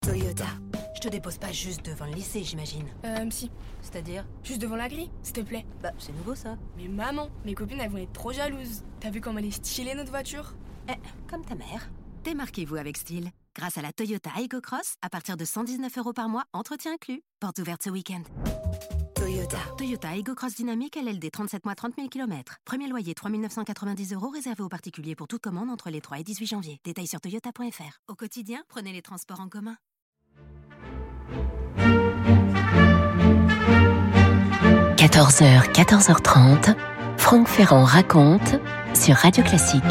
Toyota. Je te dépose pas juste devant le lycée, j'imagine. Si. C'est-à-dire ? Juste devant la grille, s'il te plaît. Bah, c'est nouveau ça. Mais maman, mes copines elles vont être trop jalouses. T'as vu comme elle est stylée notre voiture ? Comme ta mère. Démarquez-vous avec style. Grâce à la Toyota Aygo Cross, à partir de 119 € par mois, entretien inclus. Porte ouverte ce week-end. Toyota. Toyota Aygo Cross Dynamique LLD 37 mois 30 000 km. Premier loyer 3 990 € réservé aux particuliers pour toute commande entre les 3 et 18 janvier. Détails sur toyota.fr. Au quotidien, prenez les transports en commun. 14h, 14h30, Franck Ferrand raconte sur Radio Classique.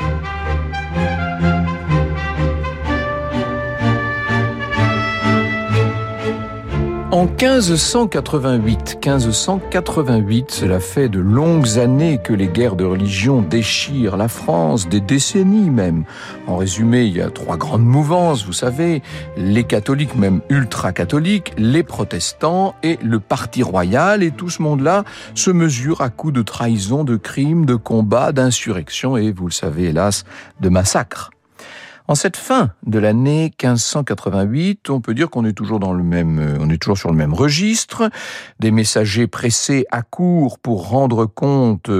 En 1588, cela fait de longues années que les guerres de religion déchirent la France, des décennies même. En résumé, il y a 3 grandes mouvances, vous savez, les catholiques, même ultra-catholiques, les protestants et le parti royal, et tout ce monde-là se mesure à coups de trahison, de crimes, de combats, d'insurrections et, vous le savez, hélas, de massacres. En cette fin de l'année 1588, on peut dire qu'on est toujours sur le même registre. Des messagers pressés accourent pour rendre compte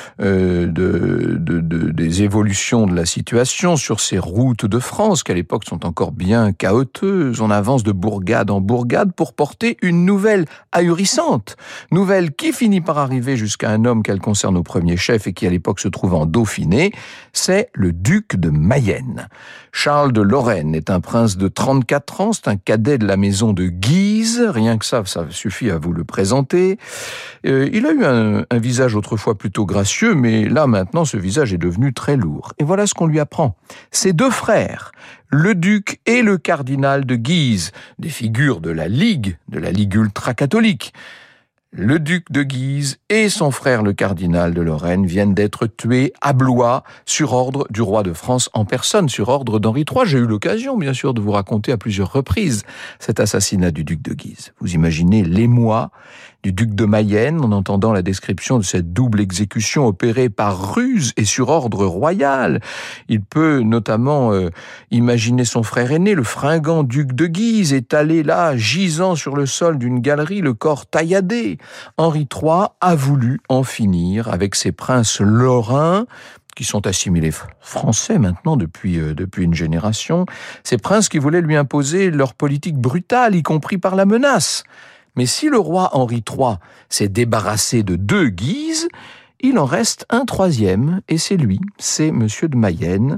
des évolutions de la situation sur ces routes de France, qui à l'époque sont encore bien chaotiques. On avance de bourgade en bourgade pour porter une nouvelle ahurissante. Nouvelle qui finit par arriver jusqu'à un homme qu'elle concerne au premier chef et qui à l'époque se trouve en Dauphiné. C'est le duc de Mayenne. Charles de Lorraine est un prince de 34 ans, c'est un cadet de la maison de Guise, rien que ça suffit à vous le présenter. Il a eu un visage autrefois plutôt gracieux, mais là maintenant ce visage est devenu très lourd. Et voilà ce qu'on lui apprend. Ses 2 frères, le duc et le cardinal de Guise, des figures de la Ligue ultra-catholique. Le duc de Guise et son frère le cardinal de Lorraine viennent d'être tués à Blois sur ordre du roi de France en personne, sur ordre d'Henri III. J'ai eu l'occasion, bien sûr, de vous raconter à plusieurs reprises cet assassinat du duc de Guise. Vous imaginez l'émoi du duc de Mayenne en entendant la description de cette double exécution opérée par ruse et sur ordre royal. Il peut notamment imaginer son frère aîné, le fringant duc de Guise, étalé là, gisant sur le sol d'une galerie, le corps tailladé. Henri III a voulu en finir avec ces princes lorrains, qui sont assimilés français maintenant depuis une génération, ces princes qui voulaient lui imposer leur politique brutale, y compris par la menace. Mais si le roi Henri III s'est débarrassé de 2 Guises, il en reste un 3e, et c'est lui, c'est Monsieur de Mayenne.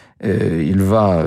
Il va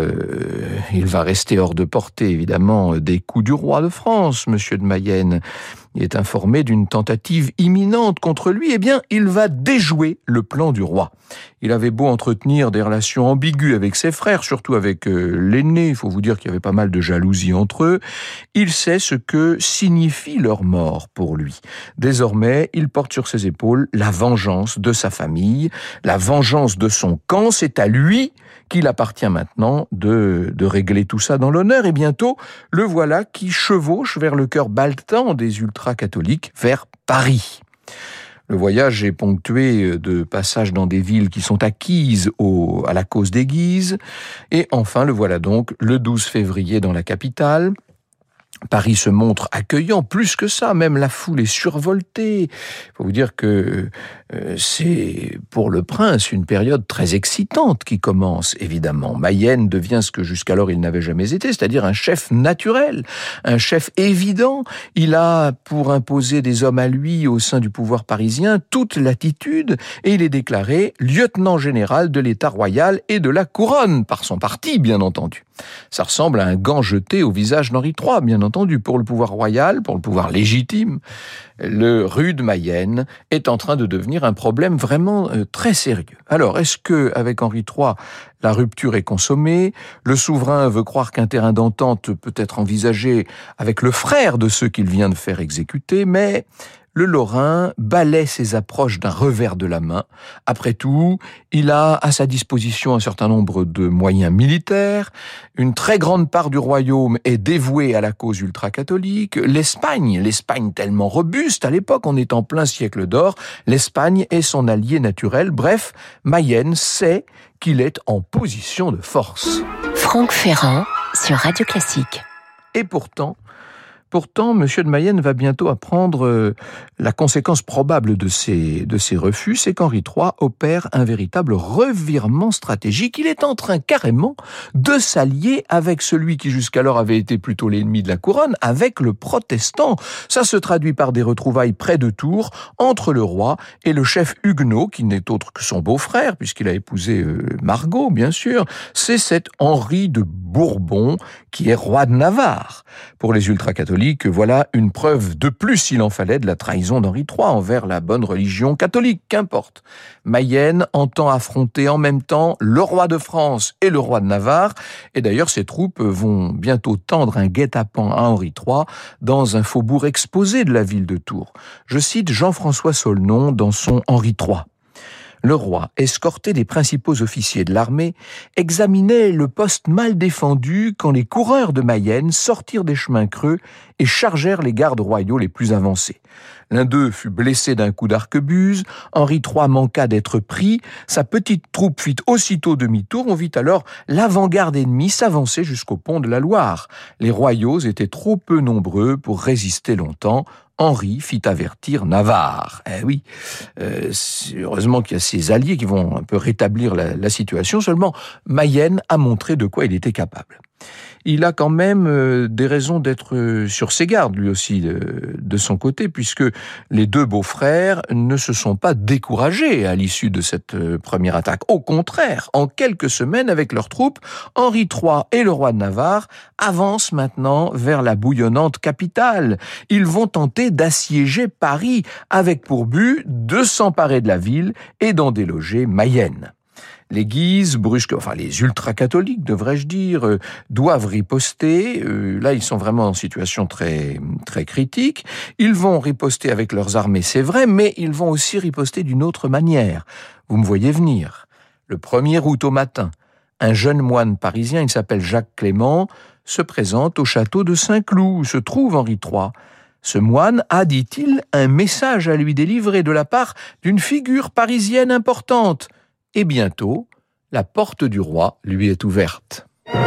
rester hors de portée, évidemment, des coups du roi de France, Monsieur de Mayenne. Il est informé d'une tentative imminente contre lui, eh bien, il va déjouer le plan du roi. Il avait beau entretenir des relations ambiguës avec ses frères, surtout avec l'aîné, il faut vous dire qu'il y avait pas mal de jalousie entre eux, il sait ce que signifie leur mort pour lui. Désormais, il porte sur ses épaules la vengeance de sa famille, la vengeance de son camp, c'est à lui qu'il appartient maintenant de régler tout ça dans l'honneur, et bientôt, le voilà qui chevauche vers le cœur balletant des ultra-catholiques, vers Paris. Le voyage est ponctué de passages dans des villes qui sont acquises à la cause des Guises, et enfin, le voilà donc le 12 février dans la capitale. Paris se montre accueillant, plus que ça, même la foule est survoltée. Il faut vous dire que c'est pour le prince une période très excitante qui commence, évidemment. Mayenne devient ce que jusqu'alors il n'avait jamais été, c'est-à-dire un chef naturel, un chef évident. Il a, pour imposer des hommes à lui au sein du pouvoir parisien, toute latitude, et il est déclaré lieutenant général de l'État royal et de la couronne, par son parti, bien entendu. Ça ressemble à un gant jeté au visage d'Henri III, bien entendu. Pour le pouvoir royal, pour le pouvoir légitime, le rude Mayenne est en train de devenir un problème vraiment très sérieux. Alors, est-ce que avec Henri III, la rupture est consommée? Le souverain veut croire qu'un terrain d'entente peut être envisagé avec le frère de ceux qu'il vient de faire exécuter, mais le Lorrain balaie ses approches d'un revers de la main. Après tout, il a à sa disposition un certain nombre de moyens militaires. Une très grande part du royaume est dévouée à la cause ultra-catholique. L'Espagne tellement robuste à l'époque, on est en plein siècle d'or, l'Espagne est son allié naturel. Bref, Mayenne sait qu'il est en position de force. Franck Ferrand sur Radio Classique. Et pourtant, Monsieur de Mayenne va bientôt apprendre la conséquence probable de ces refus, c'est qu'Henri III opère un véritable revirement stratégique. Il est en train carrément de s'allier avec celui qui jusqu'alors avait été plutôt l'ennemi de la couronne, avec le protestant. Ça se traduit par des retrouvailles près de Tours entre le roi et le chef huguenot, qui n'est autre que son beau-frère, puisqu'il a épousé Margot, bien sûr. C'est cet Henri de Bourbon qui est roi de Navarre. Pour les ultra-catholiques, voilà une preuve de plus, s'il en fallait, de la trahison d'Henri III envers la bonne religion catholique, qu'importe. Mayenne entend affronter en même temps le roi de France et le roi de Navarre, et d'ailleurs ces troupes vont bientôt tendre un guet-apens à Henri III dans un faubourg exposé de la ville de Tours. Je cite Jean-François Saulnon dans son Henri III. Le roi, escorté des principaux officiers de l'armée, examinait le poste mal défendu quand les coureurs de Mayenne sortirent des chemins creux et chargèrent les gardes royaux les plus avancés. L'un d'eux fut blessé d'un coup d'arquebuse, Henri III manqua d'être pris, sa petite troupe fit aussitôt demi-tour, on vit alors l'avant-garde ennemie s'avancer jusqu'au pont de la Loire. Les royaux étaient trop peu nombreux pour résister longtemps. Henri fit avertir Navarre. Eh oui, heureusement qu'il y a ses alliés qui vont un peu rétablir la situation, seulement Mayenne a montré de quoi il était capable. Il a quand même des raisons d'être sur ses gardes, lui aussi, de son côté, puisque les deux beaux-frères ne se sont pas découragés à l'issue de cette première attaque. Au contraire, en quelques semaines, avec leurs troupes, Henri III et le roi de Navarre avancent maintenant vers la bouillonnante capitale. Ils vont tenter d'assiéger Paris, avec pour but de s'emparer de la ville et d'en déloger Mayenne. Les Guises, les ultra-catholiques, devrais-je dire, doivent riposter. Là, ils sont vraiment en situation très, très critique. Ils vont riposter avec leurs armées, c'est vrai, mais ils vont aussi riposter d'une autre manière. Vous me voyez venir. Le 1er août au matin, un jeune moine parisien, il s'appelle Jacques Clément, se présente au château de Saint-Cloud, où se trouve Henri III. Ce moine a, dit-il, un message à lui délivrer de la part d'une figure parisienne importante. Et bientôt, la porte du roi lui est ouverte.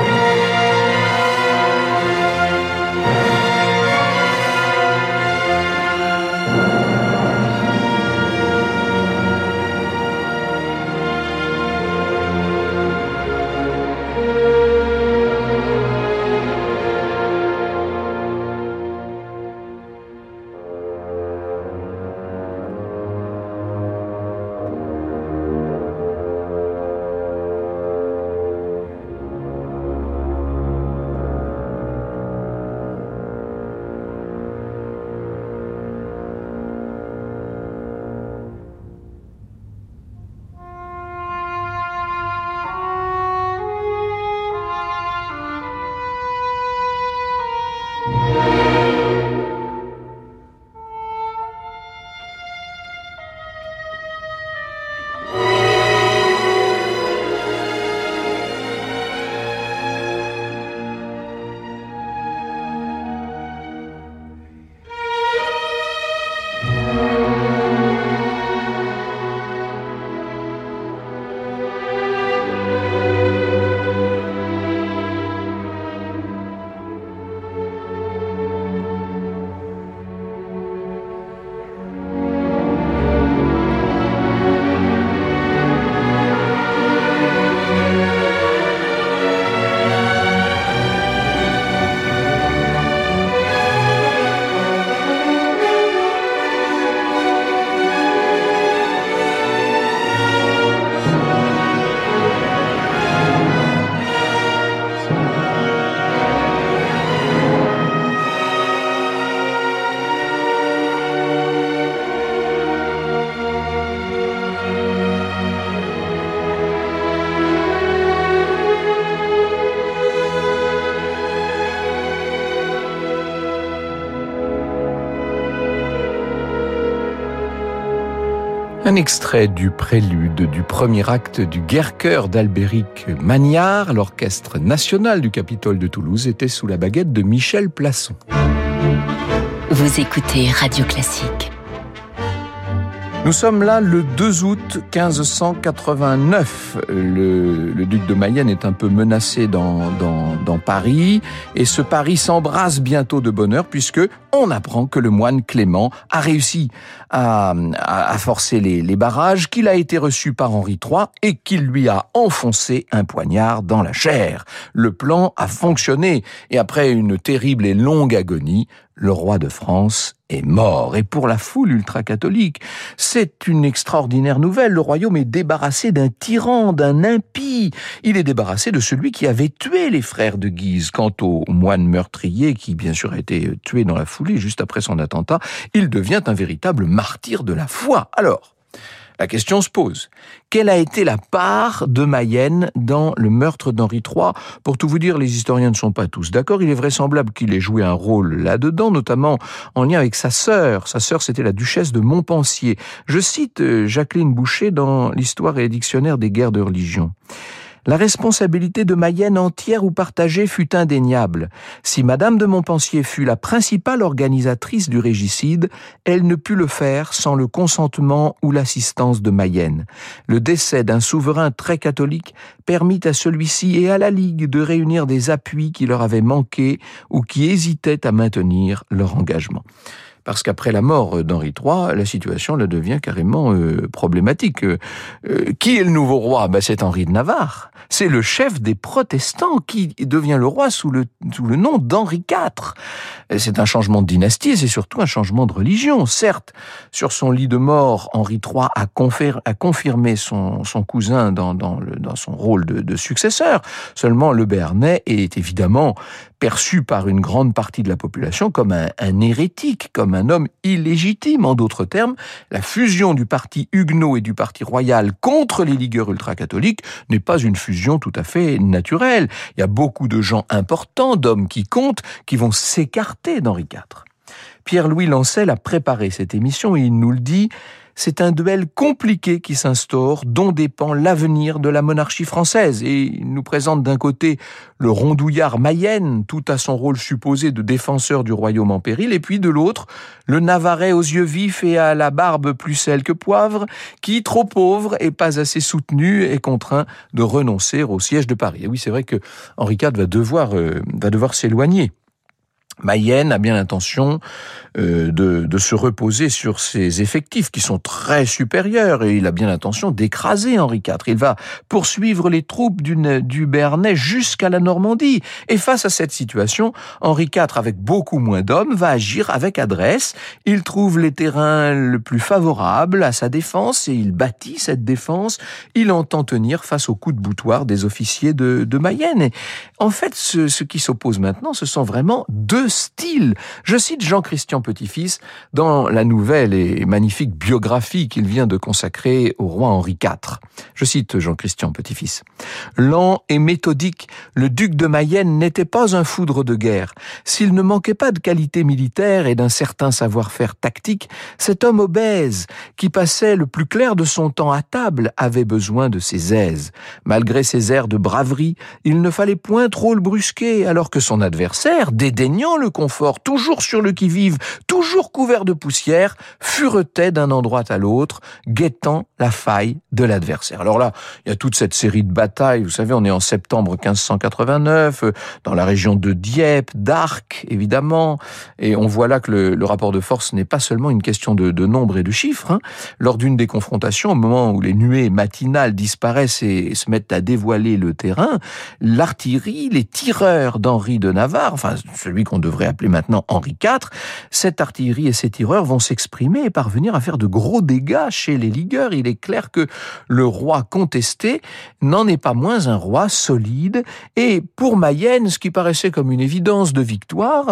Un extrait du prélude du premier acte du Guerchœur d'Albéric Magnard, l'orchestre national du Capitole de Toulouse, était sous la baguette de Michel Plasson. Vous écoutez Radio Classique. Nous sommes là le 2 août 1589. Le duc de Mayenne est un peu menacé dans Paris, et ce Paris s'embrase bientôt de bonheur puisque on apprend que le moine Clément a réussi à forcer les barrages, qu'il a été reçu par Henri III et qu'il lui a enfoncé un poignard dans la chair. Le plan a fonctionné et après une terrible et longue agonie, le roi de France est mort. Et pour la foule ultra-catholique, c'est une extraordinaire nouvelle. Le royaume est débarrassé d'un tyran, d'un impie. Il est débarrassé de celui qui avait tué les frères de Guise. Quant au moine meurtrier, qui bien sûr a été tué dans la foulée juste après son attentat, il devient un véritable martyr de la foi. Alors, la question se pose. Quelle a été la part de Mayenne dans le meurtre d'Henri III ? Pour tout vous dire, les historiens ne sont pas tous d'accord. Il est vraisemblable qu'il ait joué un rôle là-dedans, notamment en lien avec sa sœur. Sa sœur, c'était la duchesse de Montpensier. Je cite Jacqueline Boucher dans l'Histoire et les dictionnaires des guerres de religion. La responsabilité de Mayenne entière ou partagée fut indéniable. Si Madame de Montpensier fut la principale organisatrice du régicide, elle ne put le faire sans le consentement ou l'assistance de Mayenne. Le décès d'un souverain très catholique permit à celui-ci et à la Ligue de réunir des appuis qui leur avaient manqué ou qui hésitaient à maintenir leur engagement. Parce qu'après la mort d'Henri III, la situation là devient carrément problématique. Qui est le nouveau roi ? C'est Henri de Navarre. C'est le chef des protestants qui devient le roi sous le nom d'Henri IV. C'est un changement de dynastie et c'est surtout un changement de religion. Certes, sur son lit de mort, Henri III a confirmé son cousin dans son rôle de successeur. Seulement, le Béarnais est évidemment perçu par une grande partie de la population comme un hérétique, comme un homme illégitime. En d'autres termes, la fusion du parti huguenot et du parti royal contre les ligueurs ultra-catholiques n'est pas une fusion tout à fait naturelle. Il y a beaucoup de gens importants, d'hommes qui comptent, qui vont s'écarter d'Henri IV. Pierre-Louis Lancel a préparé cette émission et il nous le dit. C'est un duel compliqué qui s'instaure, dont dépend l'avenir de la monarchie française. Et il nous présente d'un côté le rondouillard Mayenne, tout à son rôle supposé de défenseur du royaume en péril, et puis de l'autre, le Navarrais aux yeux vifs et à la barbe plus sel que poivre, qui, trop pauvre et pas assez soutenu, est contraint de renoncer au siège de Paris. Et oui, c'est vrai que Henri IV va devoir s'éloigner. Mayenne a bien l'intention de se reposer sur ses effectifs qui sont très supérieurs et il a bien l'intention d'écraser Henri IV. Il va poursuivre les troupes du Béarnais jusqu'à la Normandie. Et face à cette situation, Henri IV, avec beaucoup moins d'hommes, va agir avec adresse. Il trouve les terrains le plus favorables à sa défense et il bâtit cette défense. Il entend tenir face aux coups de boutoir des officiers de Mayenne. Et en fait, ce qui s'oppose maintenant, ce sont vraiment deux styles. Je cite Jean-Christian Petit-Fils dans la nouvelle et magnifique biographie qu'il vient de consacrer au roi Henri IV. Je cite Jean-Christian Petit-Fils. Lent et méthodique, le duc de Mayenne n'était pas un foudre de guerre. S'il ne manquait pas de qualité militaire et d'un certain savoir-faire tactique, cet homme obèse, qui passait le plus clair de son temps à table, avait besoin de ses aises. Malgré ses airs de braverie, il ne fallait point trop le brusquer, alors que son adversaire, dédaignant le confort, toujours sur le qui-vive, toujours couvert de poussière, furetait d'un endroit à l'autre, guettant la faille de l'adversaire. Alors là, il y a toute cette série de batailles, vous savez, on est en septembre 1589, dans la région de Dieppe, d'Arques, évidemment, et on voit là que le rapport de force n'est pas seulement une question de nombre et de chiffres. Lors d'une des confrontations, au moment où les nuées matinales disparaissent et se mettent à dévoiler le terrain, l'artillerie, les tireurs d'Henri de Navarre, enfin celui qu'on devrait appeler maintenant Henri IV, cette artillerie et ces tireurs vont s'exprimer et parvenir à faire de gros dégâts chez les ligueurs. Il est clair que le roi contesté n'en est pas moins un roi solide. Et pour Mayenne, ce qui paraissait comme une évidence de victoire,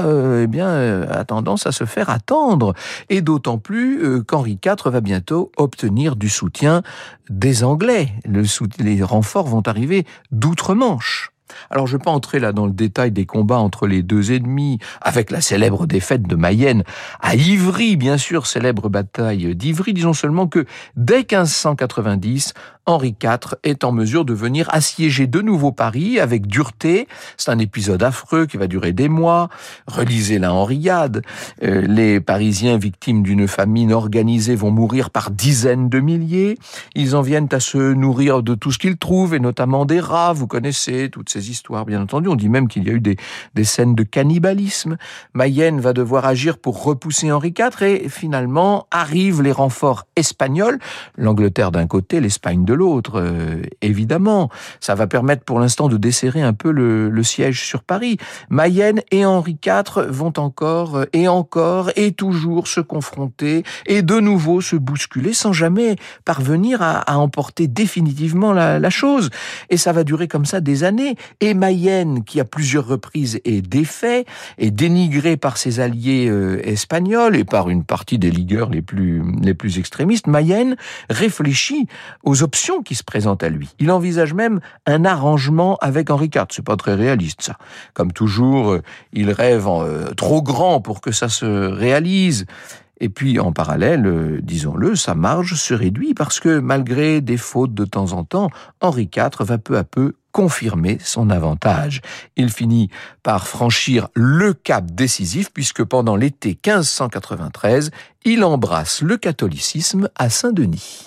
a tendance à se faire attendre. Et d'autant plus qu'Henri IV va bientôt obtenir du soutien des Anglais. Les renforts vont arriver d'outre-Manche. Alors je ne vais pas entrer là dans le détail des combats entre les deux ennemis, avec la célèbre défaite de Mayenne à Ivry, bien sûr, célèbre bataille d'Ivry. Disons seulement que dès 1590, Henri IV est en mesure de venir assiéger de nouveau Paris avec dureté. C'est un épisode affreux qui va durer des mois. Relisez la Henriade. Les Parisiens victimes d'une famine organisée vont mourir par dizaines de milliers. Ils en viennent à se nourrir de tout ce qu'ils trouvent, et notamment des rats. Vous connaissez toutes ces histoires, bien entendu. On dit même qu'il y a eu des scènes de cannibalisme. Mayenne va devoir agir pour repousser Henri IV, et finalement arrivent les renforts espagnols. L'Angleterre d'un côté, l'Espagne de l'autre, évidemment. Ça va permettre pour l'instant de desserrer un peu le siège sur Paris. Mayenne et Henri IV vont encore et toujours se confronter et de nouveau se bousculer sans jamais parvenir à emporter définitivement la chose. Et ça va durer comme ça des années. Et Mayenne, qui à plusieurs reprises est défait, est dénigré par ses alliés espagnols et par une partie des ligueurs les plus extrémistes, Mayenne réfléchit aux options qui se présentent à lui. Il envisage même un arrangement avec Henri IV. C'est pas très réaliste, ça. Comme toujours, il rêve trop grand pour que ça se réalise. Et puis, en parallèle, disons-le, sa marge se réduit parce que, malgré des fautes de temps en temps, Henri IV va peu à peu confirmer son avantage. Il finit par franchir le cap décisif puisque pendant l'été 1593, il embrasse le catholicisme à Saint-Denis.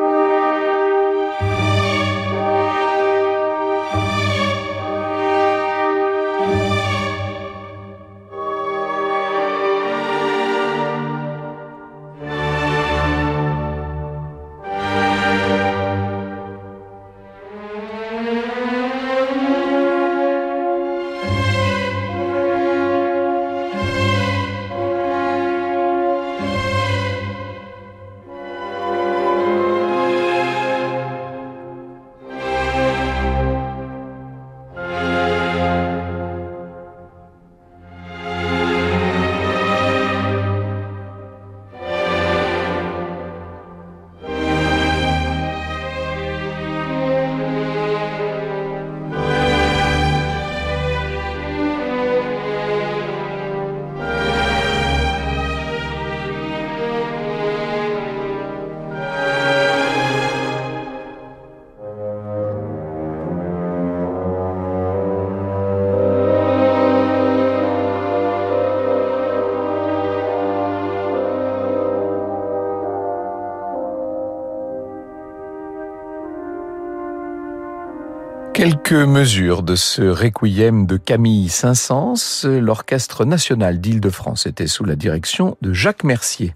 Quelques mesures de ce requiem de Camille Saint-Saëns. L'Orchestre national d'Île-de-France était sous la direction de Jacques Mercier.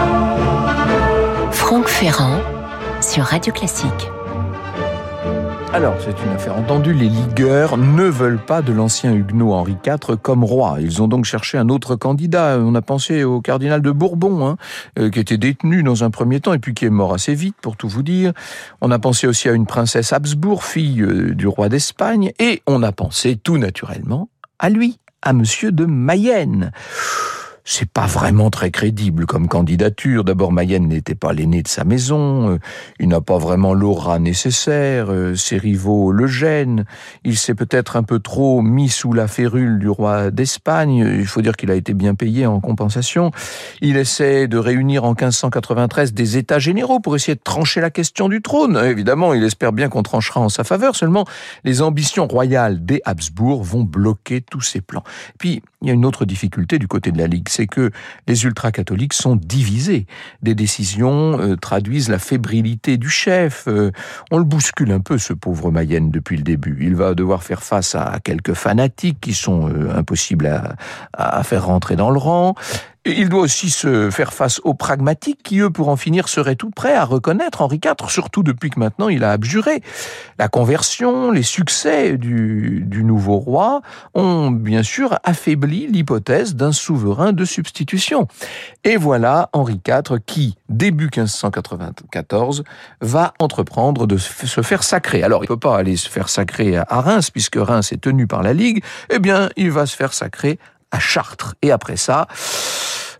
Franck Ferrand sur Radio Classique. Alors, c'est une affaire entendue, les ligueurs ne veulent pas de l'ancien huguenot Henri IV comme roi. Ils ont donc cherché un autre candidat. On a pensé au cardinal de Bourbon, qui était détenu dans un premier temps et puis qui est mort assez vite, pour tout vous dire. On a pensé aussi à une princesse Habsbourg, fille du roi d'Espagne, et on a pensé tout naturellement à lui, à monsieur de Mayenne. C'est pas vraiment très crédible comme candidature. D'abord, Mayenne n'était pas l'aîné de sa maison, il n'a pas vraiment l'aura nécessaire, ses rivaux le gênent, il s'est peut-être un peu trop mis sous la férule du roi d'Espagne, il faut dire qu'il a été bien payé en compensation. Il essaie de réunir en 1593 des états généraux pour essayer de trancher la question du trône. Évidemment, il espère bien qu'on tranchera en sa faveur, seulement les ambitions royales des Habsbourg vont bloquer tous ses plans. Puis, il y a une autre difficulté du côté de la Ligue, c'est que les ultra-catholiques sont divisés. Des décisions traduisent la fébrilité du chef. On le bouscule un peu, ce pauvre Mayenne, depuis le début. Il va devoir faire face à quelques fanatiques qui sont impossibles à faire rentrer dans le rang. Et il doit aussi se faire face aux pragmatiques qui, eux, pour en finir, seraient tout prêts à reconnaître Henri IV, surtout depuis que maintenant il a abjuré. La conversion, les succès du nouveau roi ont bien sûr affaibli l'hypothèse d'un souverain de substitution. Et voilà Henri IV qui, début 1594, va entreprendre de se faire sacrer. Alors, il ne peut pas aller se faire sacrer à Reims, puisque Reims est tenu par la Ligue. Eh bien, il va se faire sacrer à Chartres. Et après ça,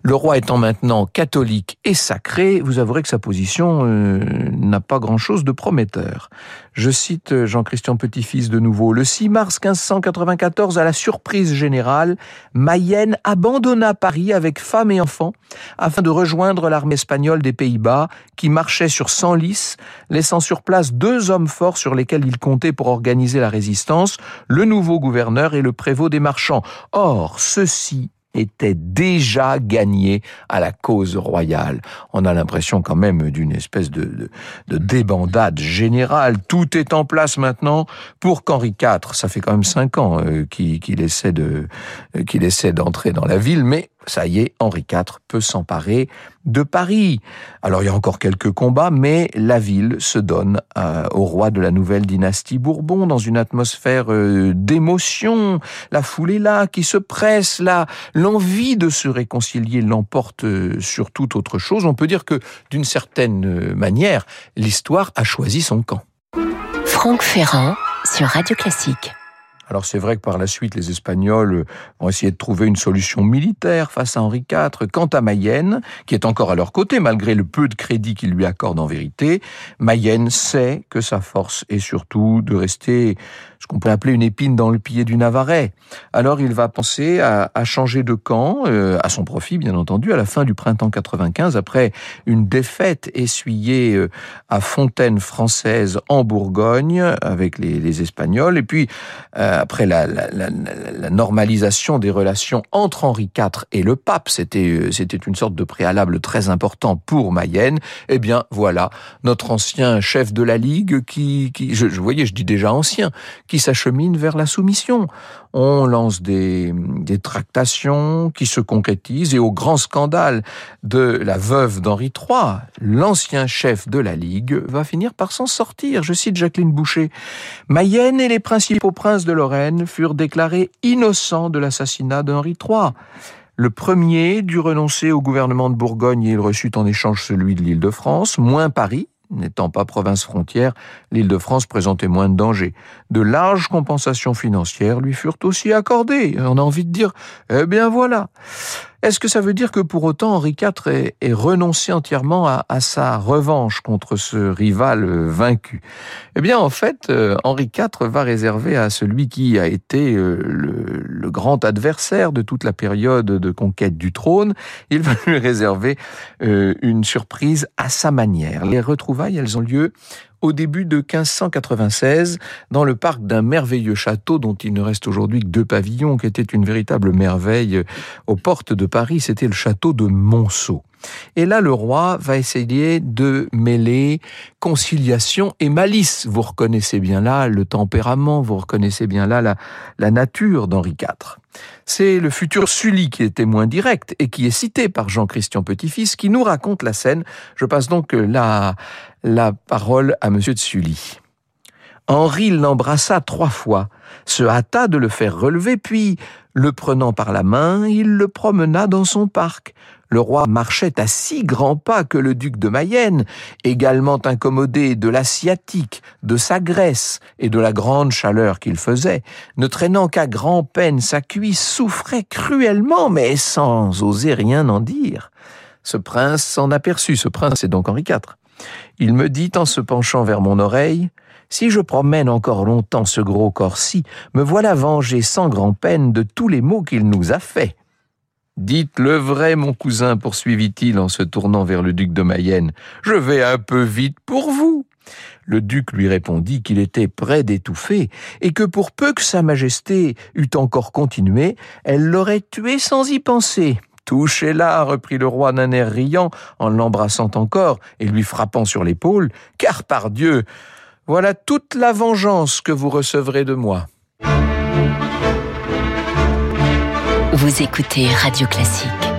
Le roi étant maintenant catholique et sacré, vous avouerez que sa position n'a pas grand-chose de prometteur. Je cite Jean-Christian Petit-Fils de nouveau. Le 6 mars 1594, à la surprise générale, Mayenne abandonna Paris avec femme et enfants afin de rejoindre l'armée espagnole des Pays-Bas qui marchait sur Senlis, laissant sur place 2 hommes forts sur lesquels il comptait pour organiser la résistance, le nouveau gouverneur et le prévôt des marchands. Or, ceux-ci était déjà gagné à la cause royale. On a l'impression quand même d'une espèce de débandade générale. Tout est en place maintenant pour qu'Henri IV, ça fait quand même 5 ans qu'il essaie d'entrer dans la ville, mais ça y est, Henri IV peut s'emparer de Paris. Alors il y a encore quelques combats, mais la ville se donne au roi de la nouvelle dynastie Bourbon dans une atmosphère d'émotion. La foule est là, qui se presse, là, l'envie de se réconcilier l'emporte sur toute autre chose. On peut dire que, d'une certaine manière, l'histoire a choisi son camp. Franck Ferrand sur Radio Classique. Alors c'est vrai que par la suite, les Espagnols vont essayer de trouver une solution militaire face à Henri IV. Quant à Mayenne, qui est encore à leur côté, malgré le peu de crédit qu'ils lui accordent en vérité, Mayenne sait que sa force est surtout de rester ce qu'on peut appeler une épine dans le pied du Navarrais. Alors il va penser à changer de camp, à son profit bien entendu, à la fin du printemps 95, après une défaite essuyée à Fontaine française en Bourgogne avec les Espagnols, et puis après la normalisation des relations entre Henri IV et le pape, c'était une sorte de préalable très important pour Mayenne. Eh bien voilà, notre ancien chef de la Ligue je dis déjà ancien, qui s'achemine vers la soumission. On lance des tractations qui se concrétisent, et au grand scandale de la veuve d'Henri III, l'ancien chef de la Ligue va finir par s'en sortir. Je cite Jacqueline Boucher. Mayenne et les principaux princes de Lorraine furent déclarés innocents de l'assassinat d'Henri III. Le premier dut renoncer au gouvernement de Bourgogne et il reçut en échange celui de l'Île-de-France, moins Paris. N'étant pas province frontière, l'Île-de-France présentait moins de dangers. De larges compensations financières lui furent aussi accordées. On a envie de dire, eh bien voilà. Est-ce que ça veut dire que pour autant Henri IV est renoncé entièrement à sa revanche contre ce rival vaincu? Eh bien en fait, Henri IV va réserver à celui qui a été le grand adversaire de toute la période de conquête du trône, il va lui réserver une surprise à sa manière. Les retrouvailles, elles ont lieu au début de 1596, dans le parc d'un merveilleux château dont il ne reste aujourd'hui que 2 pavillons, qui était une véritable merveille aux portes de Paris, c'était le château de Monceau. Et là, le roi va essayer de mêler conciliation et malice. Vous reconnaissez bien là le tempérament, vous reconnaissez bien là la nature d'Henri IV. C'est le futur Sully qui est témoin direct et qui est cité par Jean-Christian Petit-Fils qui nous raconte la scène. Je passe donc la parole à monsieur de Sully. Henri l'embrassa 3 fois, se hâta de le faire relever, puis, le prenant par la main, il le promena dans son parc. Le roi marchait à si grands pas que le duc de Mayenne, également incommodé de la sciatique, de sa graisse et de la grande chaleur qu'il faisait, ne traînant qu'à grand-peine sa cuisse, souffrait cruellement, mais sans oser rien en dire. Ce prince s'en aperçut, ce prince c'est donc Henri IV. Il me dit en se penchant vers mon oreille, « Si je promène encore longtemps ce gros corps-ci, me voilà vengé sans grand-peine de tous les maux qu'il nous a faits. » « Dites le vrai, mon cousin, poursuivit-il en se tournant vers le duc de Mayenne, « je vais un peu vite pour vous. » Le duc lui répondit qu'il était près d'étouffer et que pour peu que sa majesté eût encore continué, elle l'aurait tué sans y penser. « Touchez-la, reprit le roi d'un air riant en l'embrassant encore et lui frappant sur l'épaule, « car par Dieu, voilà toute la vengeance que vous recevrez de moi. » Vous écoutez Radio Classique.